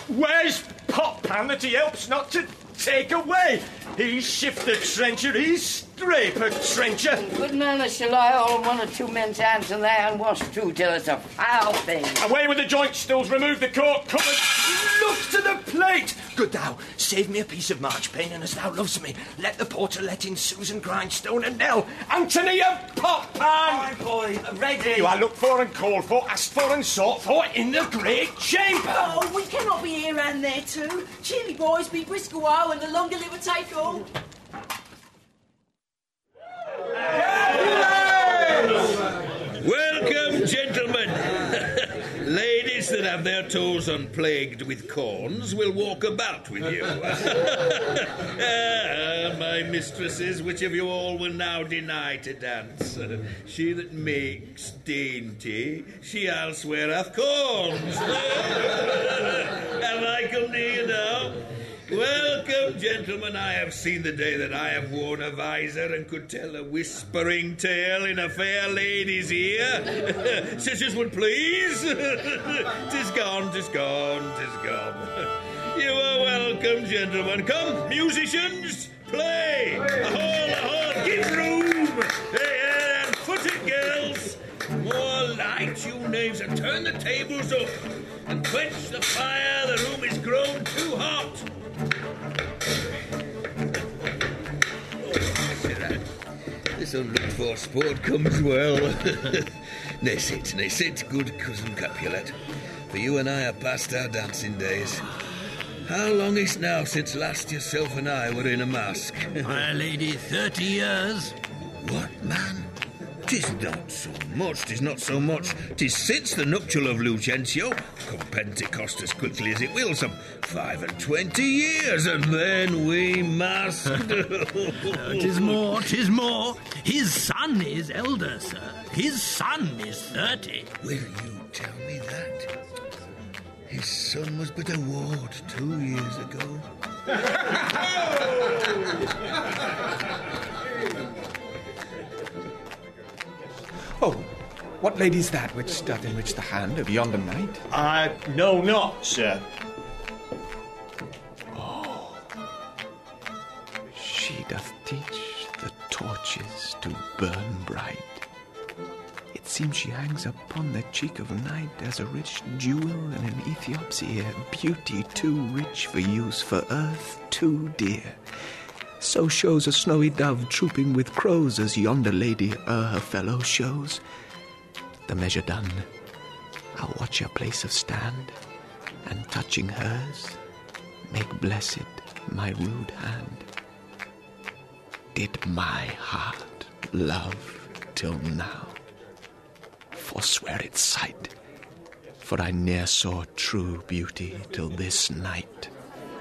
Where's Pot Pan that he helps not to take away? He's shifter trencher, he's scraper trencher. Good manners shall lie all in one or two men's hands and their unwashed too till it's a foul thing. Away with the joint stools, remove the cork cupboard. Look to the plate. Good thou, save me a piece of marchpane, and as thou loves me, let the porter let in Susan Grindstone and Nell. Anthony of Pot Pan. Aye, boy, ready. You are looked for and called for, asked for and sought for in the great chamber. Oh, we cannot be here and there too. Cheerly boys, be brisk a while, and the longer live will take all. Welcome, gentlemen. Ladies that have their toes unplagued with corns will walk about with you. My mistresses, which of you all will now deny to dance? She that makes dainty, she elsewhere hath corns. Have I come to you now? Welcome, gentlemen. I have seen the day that I have worn a visor and could tell a whispering tale in a fair lady's ear, such as would please. 'Tis gone, 'tis gone, 'tis gone. You are welcome, gentlemen. Come, musicians, play. A-haul, give room. And foot it, girls. More light, you knaves, and turn the tables up, and quench the fire. The room is grown too hot. This unlooked-for sport comes well. Nay, sit, good cousin Capulet, for you and I are past our dancing days. How long is it now since last yourself and I were in a mask? My lady, 30 years. What, man? 'Tis not so much. 'Tis since the nuptial of Lucentio. Come Pentecost as quickly as it will, some 25 years, and then we masked. 'Tis more. His son is elder, sir. His son is 30. Will you tell me that? His son was but a ward 2 years ago. Oh, what lady's that which doth enrich the hand of yonder knight? I know not, sir. Oh, she doth teach the torches to burn bright. It seems she hangs upon the cheek of night as a rich jewel in an Ethiop's ear, beauty too rich for use, for earth too dear. So shows a snowy dove trooping with crows as yonder lady her fellow shows. The measure done, I'll watch her place of stand, and touching hers, make blessed my rude hand. Did my heart love till now? Forswear its sight, for I ne'er saw true beauty till this night.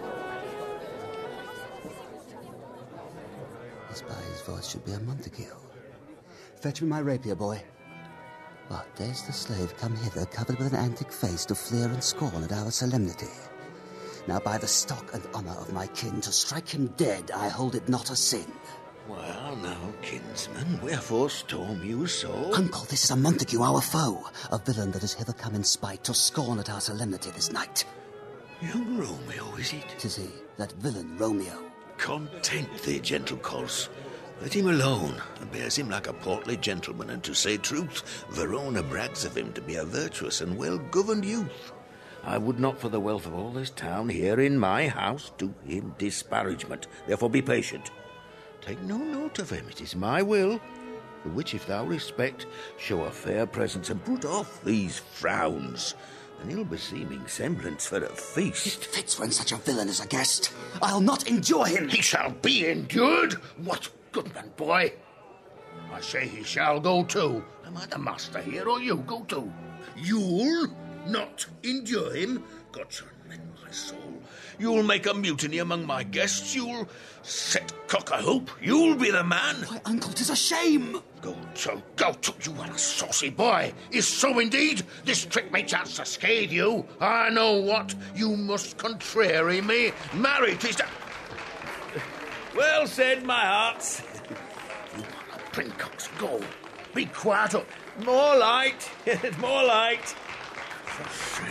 This by his voice should be a Montague. Fetch me my rapier, boy. What, there's the slave come hither, covered with an antic face, to fleer and scorn at our solemnity. Now by the stock and honour of my kin, to strike him dead, I hold it not a sin. Well, now, kinsman, wherefore storm you so? Uncle, this is a Montague, our foe, a villain that is hither come in spite, to scorn at our solemnity this night. Young Romeo, is it? 'Tis he, that villain Romeo. Content thee, gentle coz. Let him alone, and bears him like a portly gentleman, and to say truth, Verona brags of him to be a virtuous and well-governed youth. I would not for the wealth of all this town here in my house do him disparagement. Therefore be patient. Take no note of him, it is my will, the which if thou respect, show a fair presence, and put off these frowns, an ill-beseeming semblance for a feast. It fits when such a villain is a guest. I'll not endure him. He shall be endured. What, goodman boy? I say he shall go too. Am I the master here, or you go too? You'll not endure him? God shall mend my soul. You'll make a mutiny among my guests. You'll set cock-a-hoop. You'll be the man. Why, uncle, 'tis a shame. Go to. You are a saucy boy. Is so indeed? This trick may chance to scathe you. I know what. You must contrary me. Marry, 'tis that. Well said, my hearts. You are a princocks. Go. Be quiet. More light. More light. For shame,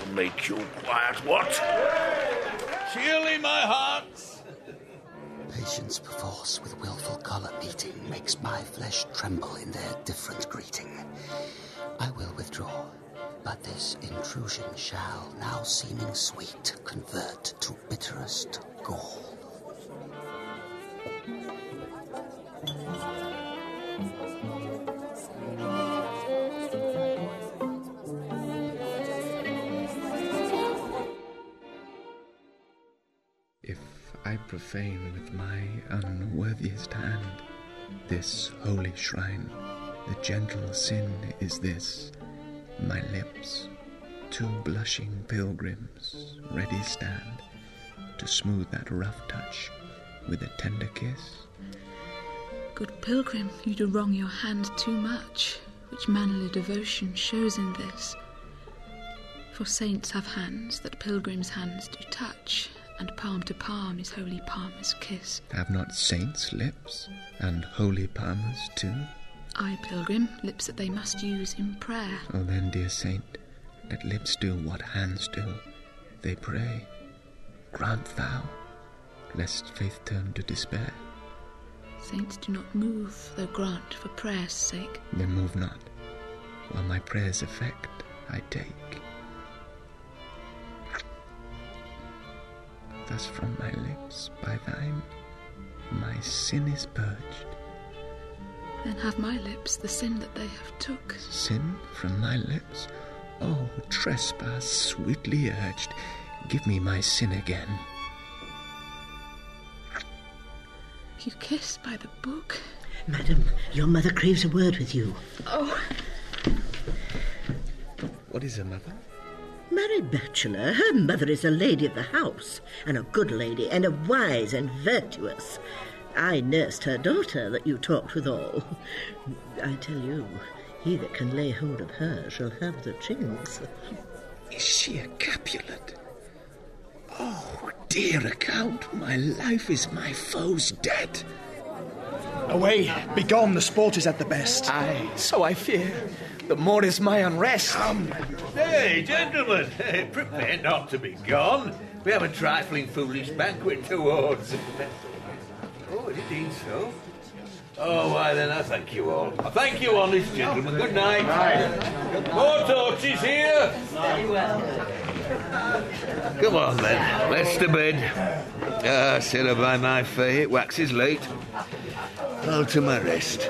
make you quiet, what? Cheerly, my hearts. Patience perforce with willful colour meeting makes my flesh tremble in their different greeting. I will withdraw, but this intrusion shall, now seeming sweet, convert to bitterest gall. If I profane with my unworthiest hand this holy shrine, the gentle sin is this: my lips, two blushing pilgrims, ready stand to smooth that rough touch with a tender kiss. Good pilgrim, you do wrong your hand too much, which manly devotion shows in this. For saints have hands that pilgrims' hands do touch, and palm to palm is holy palmer's kiss. Have not saints lips, and holy palmers too? Aye, pilgrim, lips that they must use in prayer. Oh then, dear saint, let lips do what hands do. They pray. Grant thou, lest faith turn to despair. Saints do not move, though grant for prayer's sake. Then move not, while my prayer's effect I take. Thus from my lips, by thine, my sin is purged. Then have my lips the sin that they have took. Sin from my lips? Oh, trespass sweetly urged, give me my sin again. You kiss by the book. Madam, your mother craves a word with you. Oh. What is her mother? Married bachelor, her mother is a lady of the house, and a good lady, and a wise and virtuous. I nursed her daughter that you talked withal. I tell you, he that can lay hold of her shall have the chinks. Is she a Capulet? Oh, dear account, my life is my foe's debt. Away, begone, the sport is at the best. Aye, so I fear. The more is my unrest. Hey, gentlemen, prepare not to be gone. We have a trifling foolish banquet towards. Oh, indeed so. Oh, why then, I thank you all. I thank you, honest gentlemen. Good night. More torches here. Very well. Come on, then. Let's to bed. Sit by my fay, it waxes late. I'll to my rest.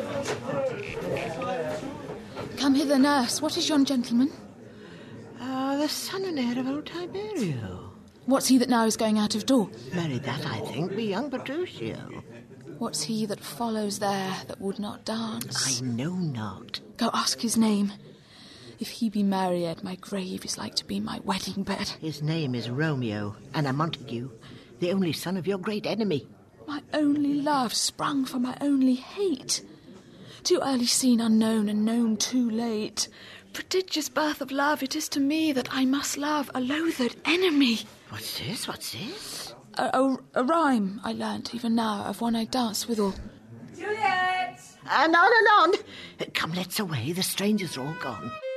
Come hither, nurse. What is yon gentleman? The son and heir of old Tiberio. What's he that now is going out of door? Married that, I think, be young Petruchio. What's he that follows there that would not dance? I know not. Go ask his name. If he be married, my grave is like to be my wedding bed. His name is Romeo, and a Montague, the only son of your great enemy. My only love sprung from my only hate. Too early seen unknown and known too late. Prodigious birth of love it is to me that I must love a loathed enemy. What's this? A rhyme I learnt even now of one I danced withal. Juliet! And on. Come, let's away, the strangers are all gone.